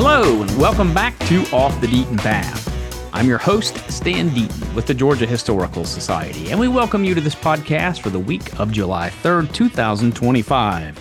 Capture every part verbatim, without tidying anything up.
Hello, and welcome back to Off the Deaton Path. I'm your host, Stan Deaton, with the Georgia Historical Society, and we welcome you to this podcast for the week of July third, two thousand twenty-five.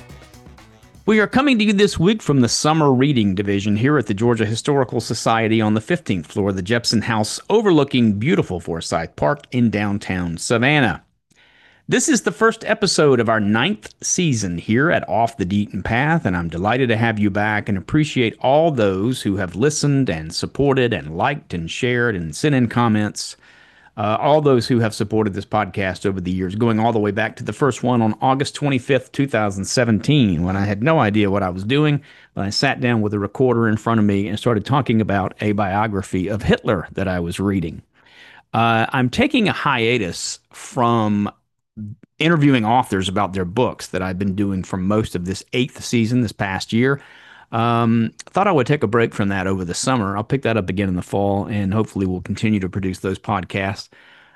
We are coming to you this week from the Summer Reading Division here at the Georgia Historical Society on the fifteenth floor of the Jepson House, overlooking beautiful Forsyth Park in downtown Savannah. This is the first episode of our ninth season here at Off the Deaton Path, and I'm delighted to have you back and appreciate all those who have listened and supported and liked and shared and sent in comments. Uh, all those who have supported this podcast over the years, going all the way back to the first one on August twenty-fifth, two thousand seventeen, when I had no idea what I was doing, when I sat down with a recorder in front of me and started talking about a biography of Hitler that I was reading. Uh, I'm taking a hiatus from interviewing authors about their books that I've been doing for most of this eighth season this past year. Um, thought I would take a break from that over the summer. I'll pick that up again in the fall, and hopefully we'll continue to produce those podcasts.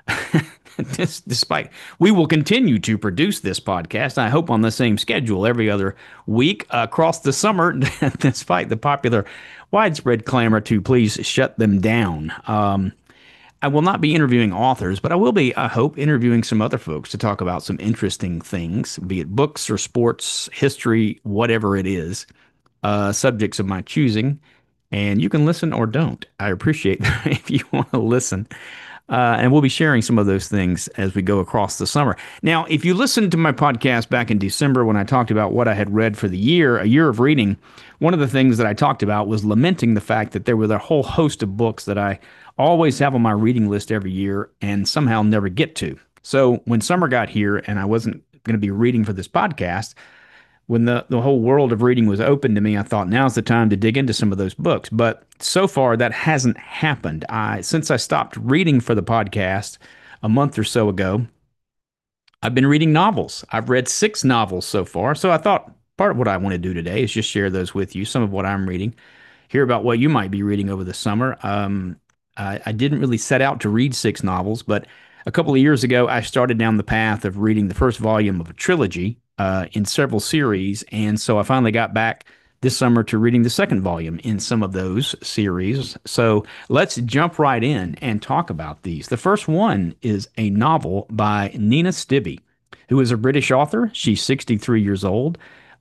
Despite, we will continue to produce this podcast, I hope on the same schedule every other week uh, across the summer, despite the popular widespread clamor to please shut them down. Um, I will not be interviewing authors, but I will be, I hope, interviewing some other folks to talk about some interesting things, be it books or sports, history, whatever it is, uh, subjects of my choosing. And you can listen or don't. I appreciate that if you want to listen. Uh, and we'll be sharing some of those things as we go across the summer. Now, if you listened to my podcast back in December when I talked about what I had read for the year, a year of reading, one of the things that I talked about was lamenting the fact that there were a whole host of books that I always have on my reading list every year and somehow never get to. So when summer got here and I wasn't going to be reading for this podcast, when the, the whole world of reading was open to me, I thought now's the time to dig into some of those books. But so far, that hasn't happened. I since I stopped reading for the podcast a month or so ago, I've been reading novels. I've read six novels so far. So I thought part of what I want to do today is just share those with you, some of what I'm reading, hear about what you might be reading over the summer. Um, I, I didn't really set out to read six novels, but a couple of years ago, I started down the path of reading the first volume of a trilogy uh, in several series. And so I finally got back this summer to reading the second volume in some of those series. So let's jump right in and talk about these. The first one is a novel by Nina Stibbe, who is a British author. She's sixty-three years old.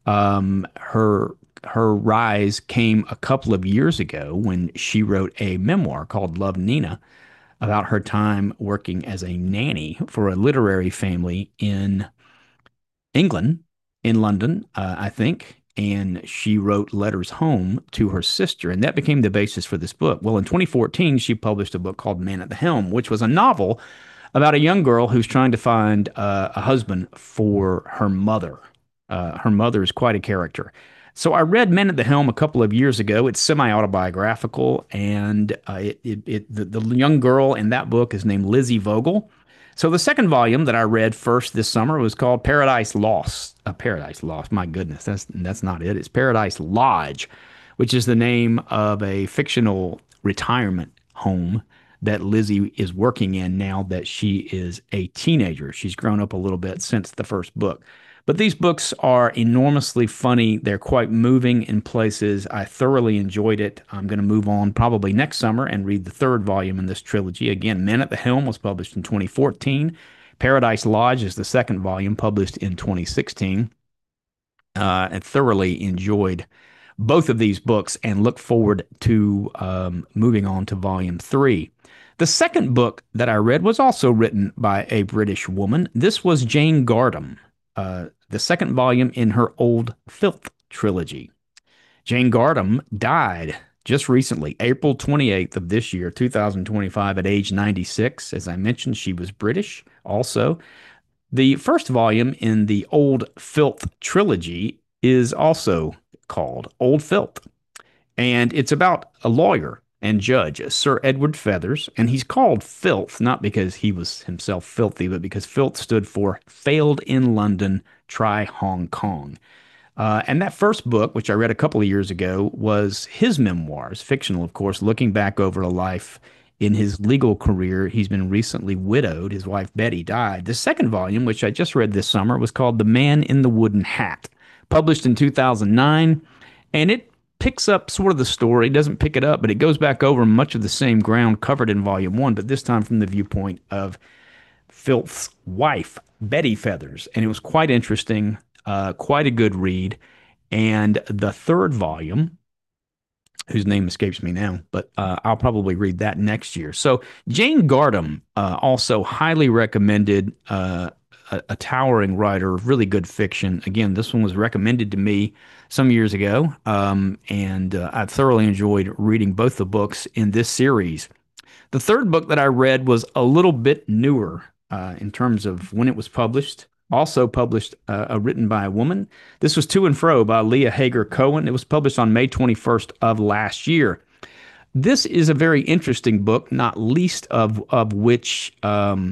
Um, her her rise came a couple of years ago when she wrote a memoir called Love, Nina, about her time working as a nanny for a literary family in England, in London, uh, I think. And she wrote letters home to her sister, and that became the basis for this book. Well, in twenty fourteen, she published a book called Man at the Helm, which was a novel about a young girl who's trying to find uh, a husband for her mother. Uh, her mother is quite a character. So I read Men at the Helm a couple of years ago. It's semi-autobiographical, and uh, it, it, it the, the young girl in that book is named Lizzie Vogel. So the second volume that I read first this summer was called Paradise Lost. Uh, Paradise Lost, my goodness, that's that's not it. It's Paradise Lodge, which is the name of a fictional retirement home that Lizzie is working in now that she is a teenager. She's grown up a little bit since the first book. But these books are enormously funny. They're quite moving in places. I thoroughly enjoyed it. I'm going to move on probably next summer and read the third volume in this trilogy. Again, Men at the Helm was published in twenty fourteen. Paradise Lodge is the second volume, published in twenty sixteen. Uh, and thoroughly enjoyed both of these books and look forward to um, moving on to volume three. The second book that I read was also written by a British woman. This was Jane Gardam. Uh, the second volume in her Old Filth trilogy. Jane Gardam died just recently, April twenty-eighth of this year, two thousand twenty-five, at age ninety-six. As I mentioned, she was British also. The first volume in the Old Filth trilogy is also called Old Filth, and it's about a lawyer and judge, Sir Edward Feathers, and he's called Filth, not because he was himself filthy, but because Filth stood for Failed in London, Try Hong Kong. Uh, and that first book, which I read a couple of years ago, was his memoirs, fictional, of course, looking back over a life in his legal career. He's been recently widowed. His wife, Betty, died. The second volume, which I just read this summer, was called The Man in the Wooden Hat, published in two thousand nine, and it picks up sort of the story, doesn't pick it up, but it goes back over much of the same ground covered in volume one, but this time from the viewpoint of Filth's wife, Betty Feathers. And it was quite interesting, uh, quite a good read. And the third volume, whose name escapes me now, but uh, I'll probably read that next year. So Jane Gardam, uh, also highly recommended, uh, a, a towering writer, really good fiction. Again, this one was recommended to me some years ago, um, and uh, I thoroughly enjoyed reading both the books in this series. The third book that I read was a little bit newer uh, in terms of when it was published. Also published, uh, uh, written by a woman. This was To and Fro by Leah Hager Cohen. It was published on May twenty-first of last year. This is a very interesting book, not least of of which um,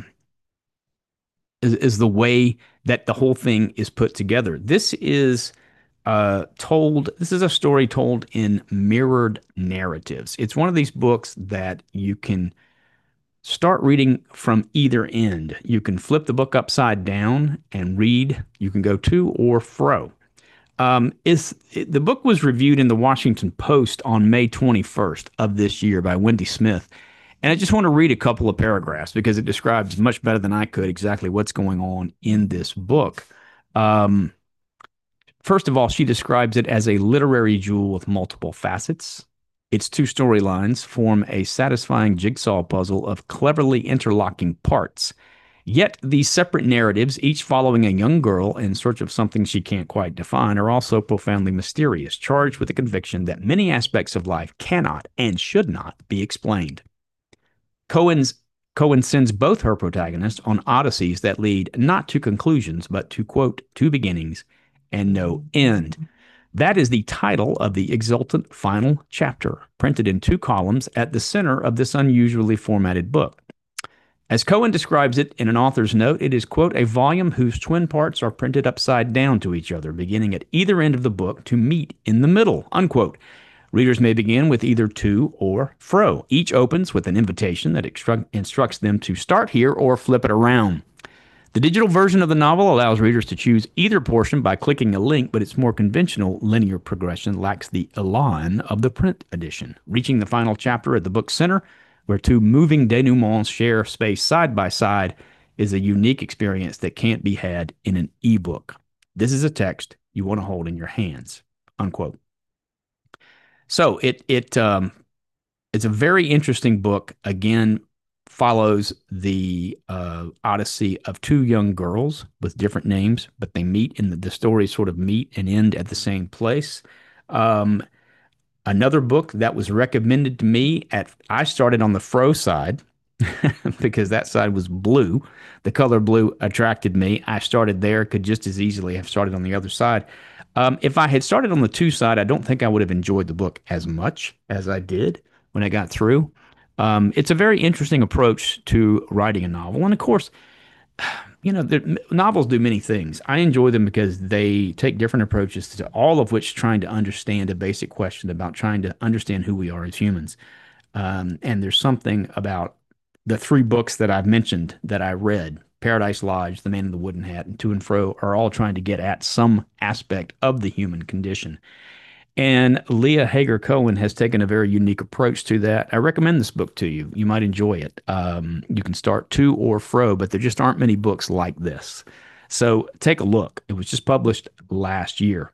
is, is the way that the whole thing is put together. This is uh, told. This is a story told in mirrored narratives. It's one of these books that you can start reading from either end. You can flip the book upside down and read. You can go to or fro. Um, is it, the book was reviewed in the Washington Post on May twenty-first of this year by Wendy Smith. And I just want to read a couple of paragraphs because it describes much better than I could exactly what's going on in this book. Um, First of all, she describes it as a literary jewel with multiple facets. Its two storylines form a satisfying jigsaw puzzle of cleverly interlocking parts. Yet these separate narratives, each following a young girl in search of something she can't quite define, are also profoundly mysterious, charged with the conviction that many aspects of life cannot and should not be explained. Cohen's Cohen sends both her protagonists on odysseys that lead not to conclusions, but to, quote, two beginnings and no end. That is the title of the exultant final chapter, printed in two columns at the center of this unusually formatted book. As Cohen describes it in an author's note, it is, quote, a volume whose twin parts are printed upside down to each other, beginning at either end of the book to meet in the middle, unquote. Readers may begin with either to or fro. Each opens with an invitation that instru- instructs them to start here or flip it around. The digital version of the novel allows readers to choose either portion by clicking a link, but its more conventional linear progression lacks the elan of the print edition. Reaching the final chapter at the book's center, where two moving denouements share space side by side, is a unique experience that can't be had in an ebook. This is a text you want to hold in your hands, unquote. So it it um, it's a very interesting book. Again, follows the uh, odyssey of two young girls with different names, but they meet in the, the stories sort of meet and end at the same place. Um, Another book that was recommended to me at I started on the fro side because that side was blue. The color blue attracted me. I started there, could just as easily have started on the other side. Um, if I had started on the two side, I don't think I would have enjoyed the book as much as I did when I got through. Um, it's a very interesting approach to writing a novel. And of course, you know, the, novels do many things. I enjoy them because they take different approaches to all of which trying to understand a basic question about trying to understand who we are as humans. Um, and there's something about the three books that I've mentioned that I read, Paradise Lodge, The Man in the Wooden Hat, and To and Fro, are all trying to get at some aspect of the human condition. And Leah Hager Cohen has taken a very unique approach to that. I recommend this book to you. You might enjoy it. Um, you can start To or Fro, but there just aren't many books like this. So take a look. It was just published last year.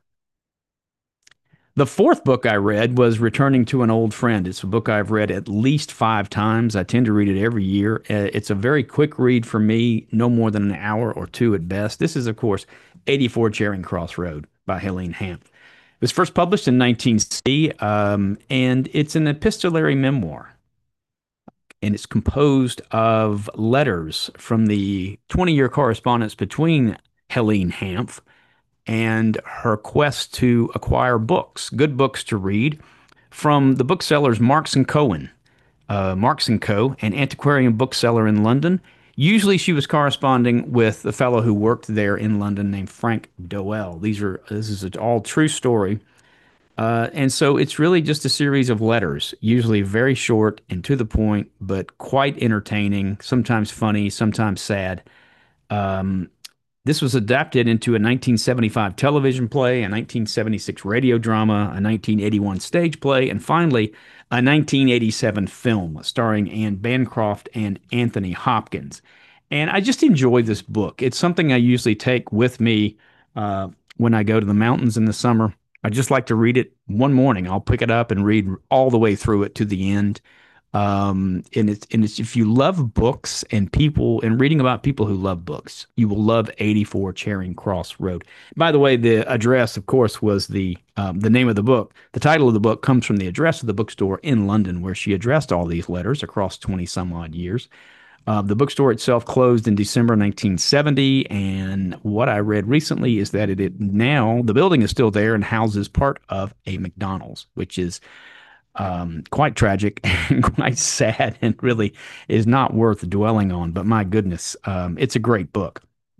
The fourth book I read was Returning to an Old Friend. It's a book I've read at least five times. I tend to read it every year. Uh, It's a very quick read for me, no more than an hour or two at best. This is, of course, eighty-four Charing Cross Road by Helene Hanff. It was first published in nineteen sixty, um, and it's an epistolary memoir. And it's composed of letters from the twenty-year correspondence between Helene Hanff and her quest to acquire books, good books to read, from the booksellers Marks and Cohen. Uh, Marks and Co., an antiquarian bookseller in London. Usually she was corresponding with the fellow who worked there in London named Frank Dowell. These are this is an all true story. Uh, and so it's really just a series of letters, usually very short and to the point, but quite entertaining, sometimes funny, sometimes sad. Um, This was adapted into a nineteen seventy-five television play, a nineteen seventy-six radio drama, a nineteen eighty-one stage play, and finally a nineteen eighty-seven film starring Anne Bancroft and Anthony Hopkins. And I just enjoy this book. It's something I usually take with me uh, when I go to the mountains in the summer. I just like to read it one morning. I'll pick it up and read all the way through it to the end. Um, and it's and it's if you love books and people and reading about people who love books, you will love eighty-four Charing Cross Road. By the way, the address, of course, was the um, the name of the book. The title of the book comes from the address of the bookstore in London, where she addressed all these letters across twenty some odd years. Uh, the bookstore itself closed in December nineteen seventy, and what I read recently is that it, it now the building is still there and houses part of a McDonald's, which is um, quite tragic and quite sad, and really is not worth dwelling on. But my goodness, um, it's a great book.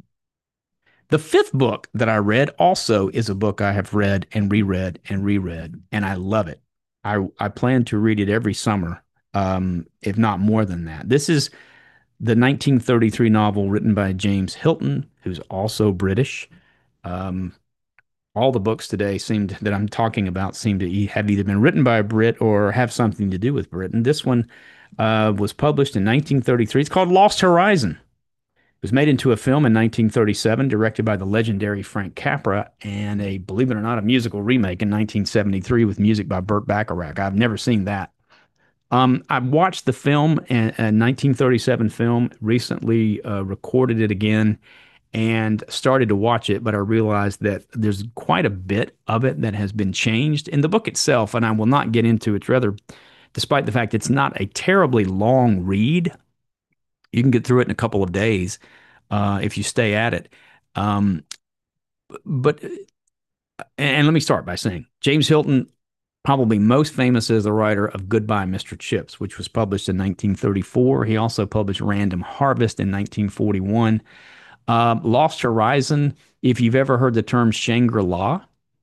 The fifth book that I read also is a book I have read and reread and reread, and I love it. I I plan to read it every summer, um, if not more than that. This is the nineteen thirty-three novel written by James Hilton, who's also British. Um, all the books today seemed that I'm talking about seem to e- have either been written by a Brit or have something to do with Britain. This one uh, was published in nineteen thirty-three. It's called Lost Horizon. It was made into a film in nineteen thirty-seven, directed by the legendary Frank Capra, and a, believe it or not, a musical remake in nineteen seventy-three with music by Burt Bacharach. I've never seen that. Um, I watched the film, a, a nineteen thirty-seven film, recently uh, recorded it again and started to watch it, but I realized that there's quite a bit of it that has been changed in the book itself, and I will not get into it. It's rather, despite the fact it's not a terribly long read, you can get through it in a couple of days uh, if you stay at it. Um, but and let me start by saying James Hilton, probably most famous as the writer of Goodbye, Mister Chips, which was published in nineteen thirty-four. He also published Random Harvest in nineteen forty-one. Uh, Lost Horizon, if you've ever heard the term Shangri-La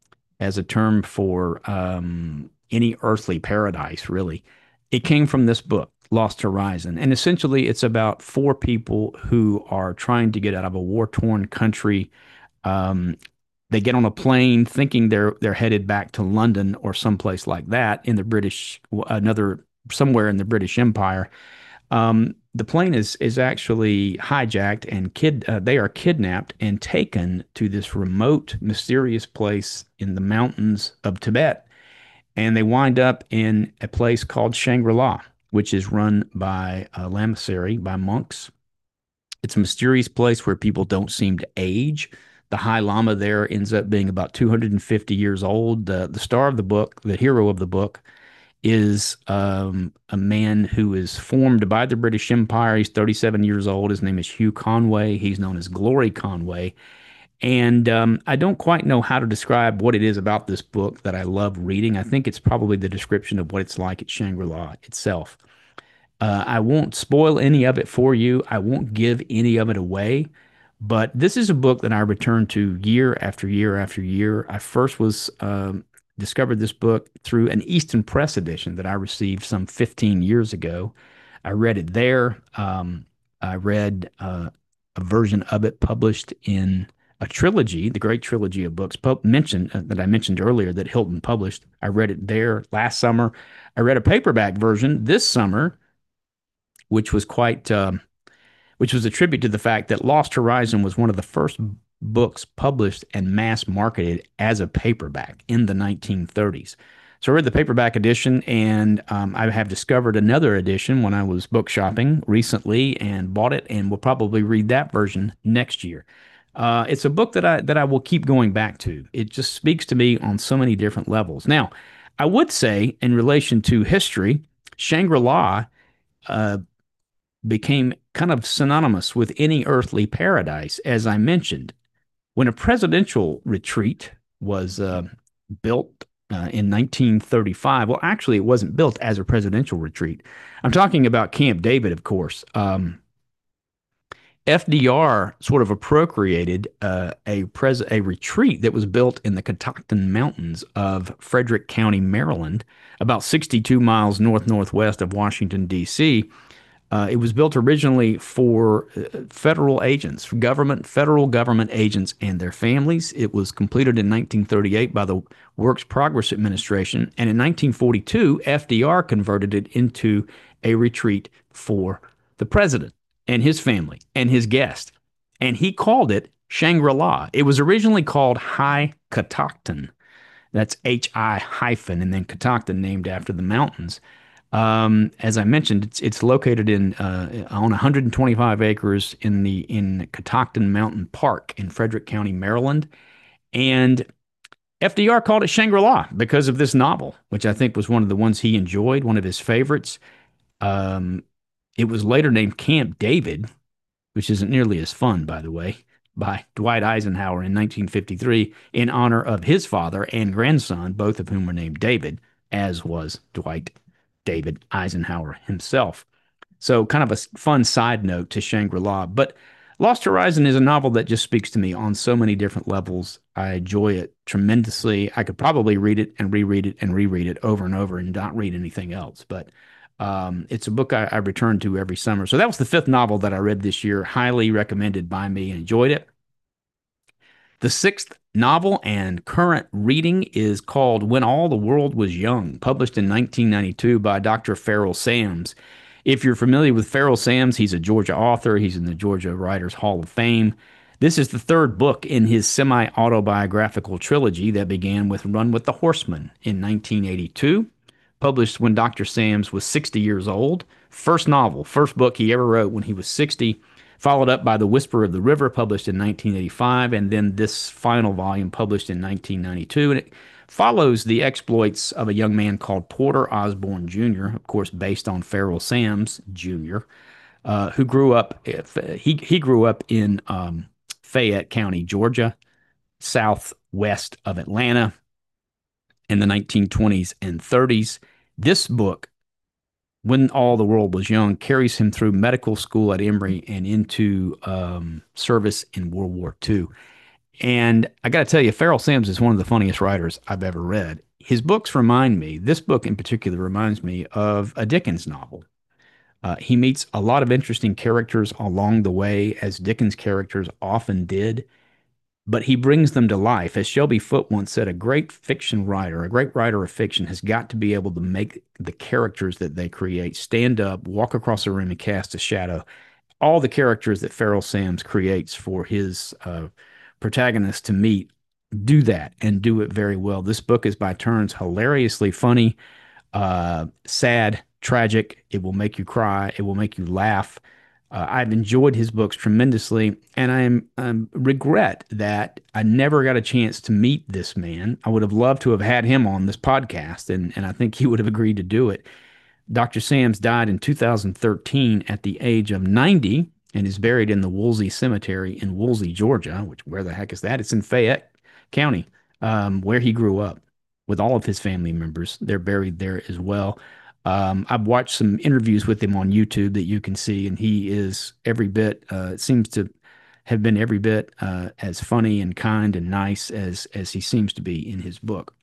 as a term for um, any earthly paradise, really, it came from this book, Lost Horizon. And essentially, it's about four people who are trying to get out of a war-torn country. Um, they get on a plane thinking they're they're headed back to London or someplace like that in the British, another somewhere in the British Empire. Um, the plane is is actually hijacked and kid uh, they are kidnapped and taken to this remote, mysterious place in the mountains of Tibet, and they wind up in a place called Shangri-La, which is run by a lamasery, by monks. It's a mysterious place where people don't seem to age. The High Lama there ends up being about two hundred fifty years old. The the star of the book, the hero of the book, is um, a man who is formed by the British Empire. He's thirty-seven years old. His name is Hugh Conway. He's known as Glory Conway. And um, I don't quite know how to describe what it is about this book that I love reading. I think it's probably the description of what it's like at Shangri-La itself. Uh, I won't spoil any of it for you. I won't give any of it away. But this is a book that I return to year after year after year. I first was um, discovered this book through an Easton Press edition that I received some fifteen years ago. I read it there. Um, I read uh, a version of it published in a trilogy, the great trilogy of books pu- mentioned uh, that I mentioned earlier that Hilton published. I read it there last summer. I read a paperback version this summer, which was quite, um, which was a tribute to the fact that Lost Horizon was one of the first books published and mass marketed as a paperback in the nineteen thirties. So I read the paperback edition, and um, I have discovered another edition when I was book shopping recently and bought it, and will probably read that version next year. Uh, it's a book that I that I will keep going back to. It just speaks to me on so many different levels. Now, I would say in relation to history, Shangri-La uh, became kind of synonymous with any earthly paradise, as I mentioned. When a presidential retreat was uh, built uh, in nineteen thirty-five, well, actually, it wasn't built as a presidential retreat. I'm talking about Camp David, of course. Um, F D R sort of appropriated uh, a pres a retreat that was built in the Catoctin Mountains of Frederick County, Maryland, about sixty-two miles north northwest of Washington, D C Uh, it was built originally for uh, federal agents, government, federal government agents and their families. It was completed in nineteen thirty-eight by the Works Progress Administration, and in nineteen forty-two, F D R converted it into a retreat for the president and his family and his guests, and he called it Shangri-La. It was originally called High Catoctin. That's H I hyphen and then Catoctin, named after the mountains. Um, as I mentioned, it's it's located in uh, on one hundred twenty-five acres in the in Catoctin Mountain Park in Frederick County, Maryland. And F D R called it Shangri-La because of this novel, which I think was one of the ones he enjoyed, one of his favorites. Um, it was later named Camp David, which isn't nearly as fun, by the way, by Dwight Eisenhower in nineteen fifty-three in honor of his father and grandson, both of whom were named David, as was Dwight David Eisenhower himself. So, kind of a fun side note to Shangri-La. But Lost Horizon is a novel that just speaks to me on so many different levels. I enjoy it tremendously. I could probably read it and reread it and reread it over and over and not read anything else. But um, it's a book I, I return to every summer. So that was the fifth novel that I read this year. Highly recommended by me and enjoyed it. The sixth novel and current reading is called When All the World Was Young, published in nineteen ninety-two by Doctor Pharoah Sams. If you're familiar with Pharoah Sams, he's a Georgia author. He's in the Georgia Writers Hall of Fame. This is the third book in his semi-autobiographical trilogy that began with Run with the Horseman in nineteen eighty-two, published when Doctor Sams was sixty years old. First novel, first book he ever wrote when he was sixty, followed up by The Whisper of the River, published in nineteen eighty-five, and then this final volume published in nineteen ninety-two. And it follows the exploits of a young man called Porter Osborne Junior, of course, based on Pharoah Sams Junior, uh, who grew up, he, he grew up in um, Fayette County, Georgia, southwest of Atlanta in the nineteen twenties and thirties. This book, When All the World Was Young, carries him through medical school at Emory and into um, service in World War Two. And I got to tell you, Pharoah Sams is one of the funniest writers I've ever read. His books remind me, this book in particular reminds me of a Dickens novel. Uh, he meets a lot of interesting characters along the way, as Dickens characters often did, but he brings them to life. As Shelby Foote once said, a great fiction writer, a great writer of fiction has got to be able to make the characters that they create stand up, walk across a room, and cast a shadow. All the characters that Pharoah Sams creates for his uh, protagonists to meet do that and do it very well. This book is by turns hilariously funny, uh, sad, tragic. It will make you cry. It will make you laugh. Uh, I've enjoyed his books tremendously, and I am um, regret that I never got a chance to meet this man. I would have loved to have had him on this podcast, and, and I think he would have agreed to do it. Doctor Sams died in two thousand thirteen at the age of ninety and is buried in the Woolsey Cemetery in Woolsey, Georgia, which where the heck is that? It's in Fayette County, um, where he grew up with all of his family members. They're buried there as well. Um, I've watched some interviews with him on YouTube that you can see, and he is every bit, uh, seems to have been every bit uh, as funny and kind and nice as as he seems to be in his book.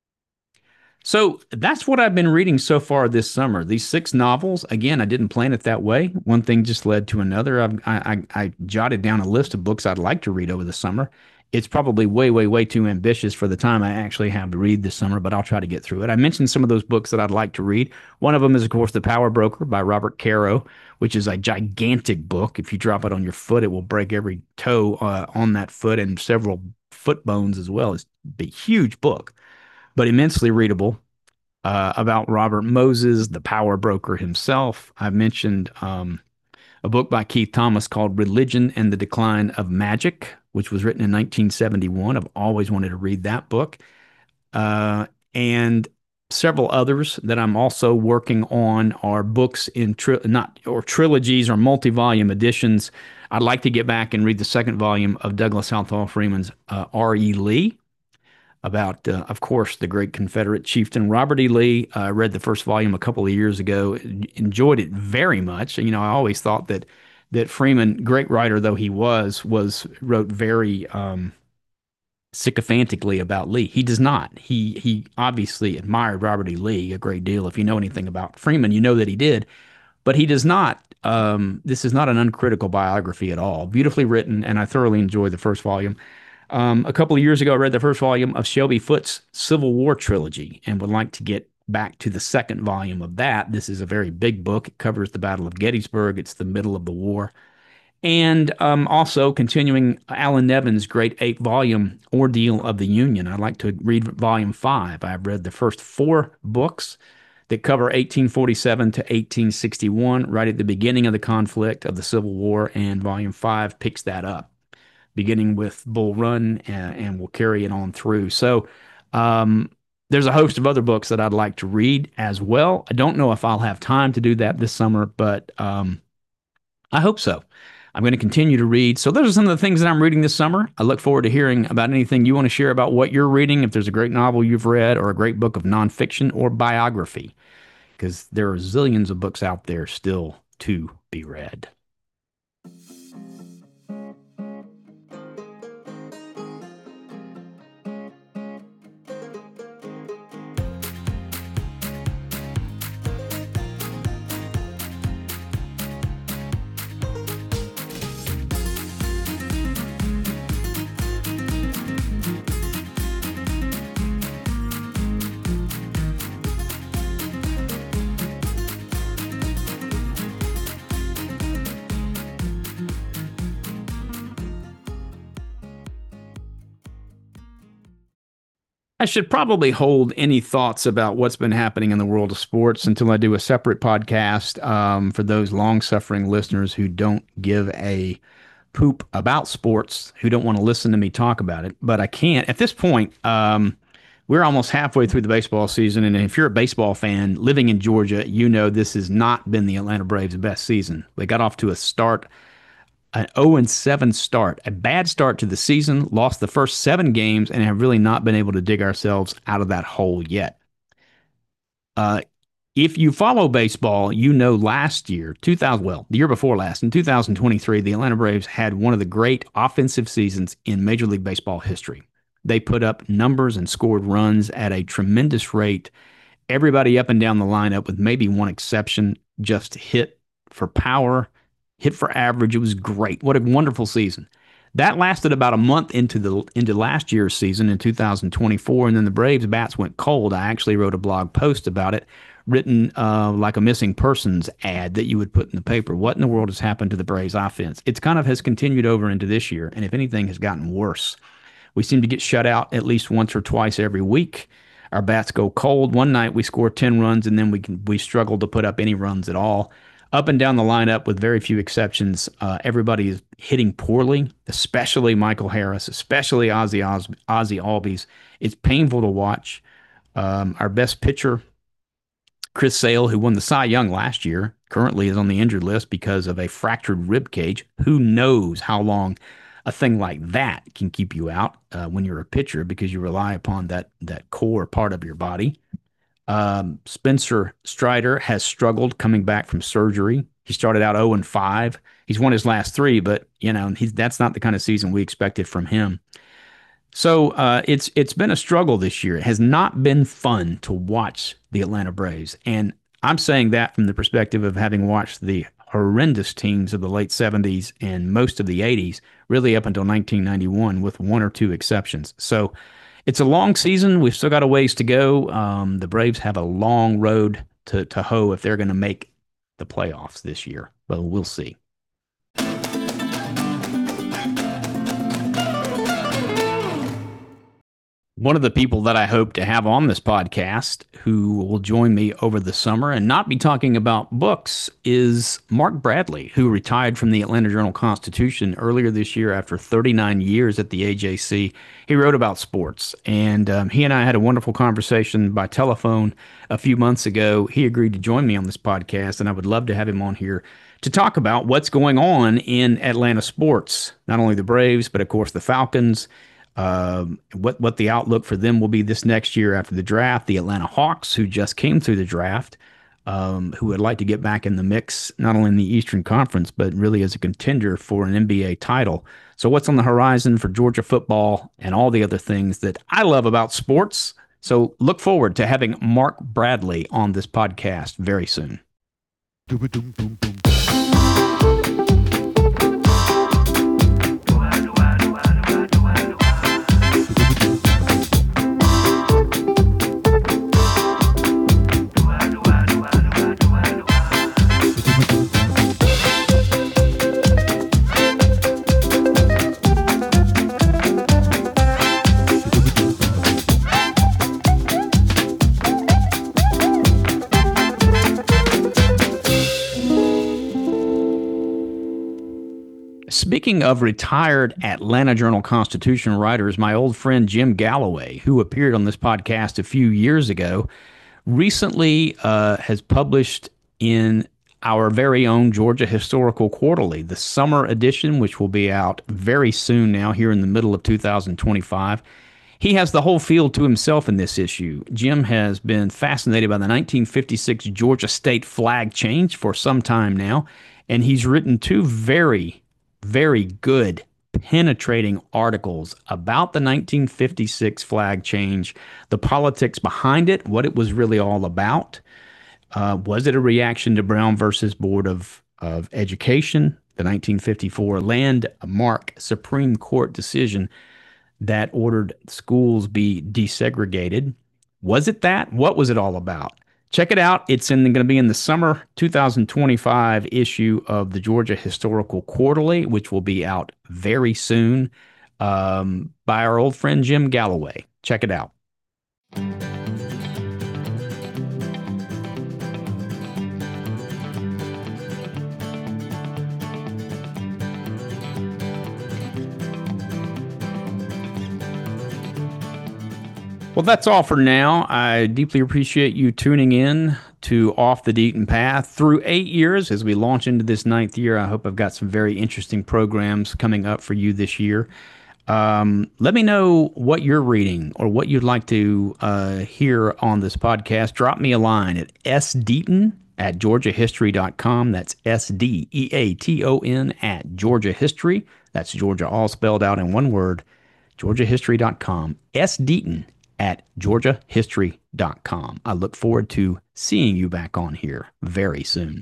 So that's what I've been reading so far this summer. These six novels. Again, I didn't plan it that way. One thing just led to another. I've, I, I, I jotted down a list of books I'd like to read over the summer. It's probably way, way, way too ambitious for the time I actually have to read this summer, but I'll try to get through it. I mentioned some of those books that I'd like to read. One of them is, of course, The Power Broker by Robert Caro, which is a gigantic book. If you drop it on your foot, it will break every toe uh, on that foot and several foot bones as well. It's a huge book, but immensely readable, uh, about Robert Moses, the power broker himself. I mentioned um, a book by Keith Thomas called Religion and the Decline of Magic, which was written in nineteen seventy-one. I've always wanted to read that book. Uh, and several others that I'm also working on are books in tri- not or trilogies or multi-volume editions. I'd like to get back and read the second volume of Douglas Southall Freeman's uh, R E. Lee, about, uh, of course, the great Confederate chieftain Robert E. Lee. I uh, read the first volume a couple of years ago, enjoyed it very much. You know, I always thought that that Freeman, great writer though he was, was wrote very um, sycophantically about Lee. He does not. He he obviously admired Robert E. Lee a great deal. If you know anything about Freeman, you know that he did, but he does not Um, this is not an uncritical biography at all. Beautifully written, and I thoroughly enjoyed the first volume. Um, a couple of years ago, I read the first volume of Shelby Foote's Civil War trilogy and would like to get back to the second volume of that. This is a very big book. It covers the Battle of Gettysburg. It's the middle of the war. And um, also continuing Alan Nevin's great eight volume Ordeal of the Union. I'd like to read volume five. I've read the first four books that cover eighteen forty-seven to eighteen sixty-one, right at the beginning of the conflict of the Civil War, and volume five picks that up, beginning with Bull Run, and, and will carry it on through. So um, there's a host of other books that I'd like to read as well. I don't know if I'll have time to do that this summer, but um, I hope so. I'm going to continue to read. So those are some of the things that I'm reading this summer. I look forward to hearing about anything you want to share about what you're reading, if there's a great novel you've read or a great book of nonfiction or biography, because there are zillions of books out there still to be read. I should probably hold any thoughts about what's been happening in the world of sports until I do a separate podcast um, for those long-suffering listeners who don't give a poop about sports, who don't want to listen to me talk about it. But I can't. At this point, um, we're almost halfway through the baseball season, and if you're a baseball fan living in Georgia, you know this has not been the Atlanta Braves' best season. They got off to a start an oh and seven start, a bad start to the season, lost the first seven games, and have really not been able to dig ourselves out of that hole yet. Uh, if you follow baseball, you know last year, two thousand, well, the year before last, in two thousand twenty-three, the Atlanta Braves had one of the great offensive seasons in Major League Baseball history. They put up numbers and scored runs at a tremendous rate. Everybody up and down the lineup, with maybe one exception, just hit for power, hit for average. It was great. What a wonderful season. That lasted about a month into the into last year's season in two thousand twenty-four, and then the Braves bats went cold. I actually wrote a blog post about it, written uh, like a missing persons ad that you would put in the paper. What in the world has happened to the Braves offense? It's kind of has continued over into this year, and if anything, has gotten worse. We seem to get shut out at least once or twice every week. Our bats go cold. One night we score ten runs, and then we can we struggle to put up any runs at all. Up and down the lineup, with very few exceptions, uh, everybody is hitting poorly, especially Michael Harris, especially Ozzie, Os- Ozzie Albies. It's painful to watch. Um, our best pitcher, Chris Sale, who won the Cy Young last year, currently is on the injured list because of a fractured rib cage. Who knows how long a thing like that can keep you out uh, when you're a pitcher, because you rely upon that that core part of your body. Um, Spencer Strider has struggled coming back from surgery. He started out oh and five. He's won his last three, but you know he's that's not the kind of season we expected from him. So uh, it's it's been a struggle this year. It has not been fun to watch the Atlanta Braves, and I'm saying that from the perspective of having watched the horrendous teams of the late seventies and most of the eighties, really up until nineteen ninety-one, with one or two exceptions. So it's a long season. We've still got a ways to go. Um, the Braves have a long road to, to hoe if they're going to make the playoffs this year. But we'll see. One of the people that I hope to have on this podcast who will join me over the summer and not be talking about books is Mark Bradley, who retired from the Atlanta Journal-Constitution earlier this year after thirty-nine years at the A J C. He wrote about sports, and um, he and I had a wonderful conversation by telephone a few months ago. He agreed to join me on this podcast, and I would love to have him on here to talk about what's going on in Atlanta sports, not only the Braves, but of course the Falcons. Um, what what the outlook for them will be this next year after the draft. The Atlanta Hawks, who just came through the draft, um, who would like to get back in the mix, not only in the Eastern Conference, but really as a contender for an N B A title. So what's on the horizon for Georgia football and all the other things that I love about sports. So look forward to having Mark Bradley on this podcast very soon. Boom, boom, boom, boom. Speaking of retired Atlanta Journal-Constitution writers, my old friend Jim Galloway, who appeared on this podcast a few years ago, recently uh, has published in our very own Georgia Historical Quarterly, the summer edition, which will be out very soon now, here in the middle of two thousand twenty-five. He has the whole field to himself in this issue. Jim has been fascinated by the nineteen fifty-six Georgia state flag change for some time now, and he's written two very, very good, penetrating articles about the nineteen fifty-six flag change, the politics behind it, what it was really all about. Uh, was it a reaction to Brown versus Board of, of Education, the nineteen fifty-four landmark Supreme Court decision that ordered schools be desegregated? Was it that? What was it all about? Check it out. It's in, going to be in the summer two thousand twenty-five issue of the Georgia Historical Quarterly, which will be out very soon, um, by our old friend Jim Galloway. Check it out. Well, that's all for now. I deeply appreciate you tuning in to Off the Deaton Path through eight years as we launch into this ninth year. I hope I've got some very interesting programs coming up for you this year. Um, let me know what you're reading or what you'd like to uh, hear on this podcast. Drop me a line at sdeaton at georgia history dot com. That's S D E A T O N at Georgia History. That's Georgia all spelled out in one word, georgia history dot com. sdeaton at georgia history dot com. I look forward to seeing you back on here very soon.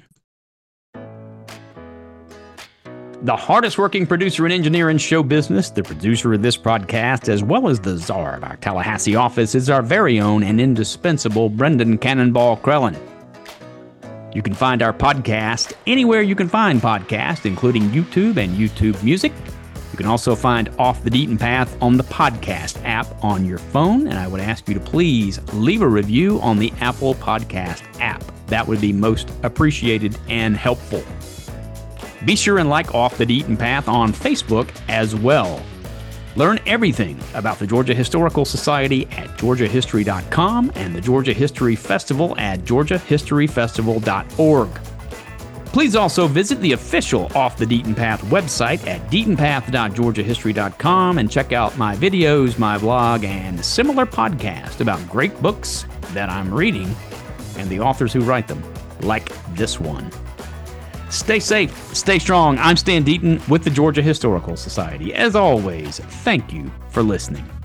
The hardest working producer and engineer in show business, the producer of this podcast, as well as the czar of our Tallahassee office, is our very own and indispensable Brendan Cannonball Crellin. You can find our podcast anywhere you can find podcasts, including YouTube and YouTube Music. You can also find Off the Deaton Path on the podcast app on your phone, and I would ask you to please leave a review on the Apple Podcast app. That would be most appreciated and helpful. Be sure and like Off the Deaton Path on Facebook as well. Learn everything about the Georgia Historical Society at georgia history dot com and the Georgia History Festival at georgia history festival dot org. Please also visit the official Off the Deaton Path website at deaton path dot georgia history dot com and check out my videos, my blog, and similar podcasts about great books that I'm reading and the authors who write them, like this one. Stay safe, stay strong. I'm Stan Deaton with the Georgia Historical Society. As always, thank you for listening.